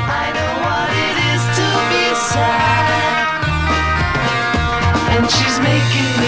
I know what it is to be sad, and she's making me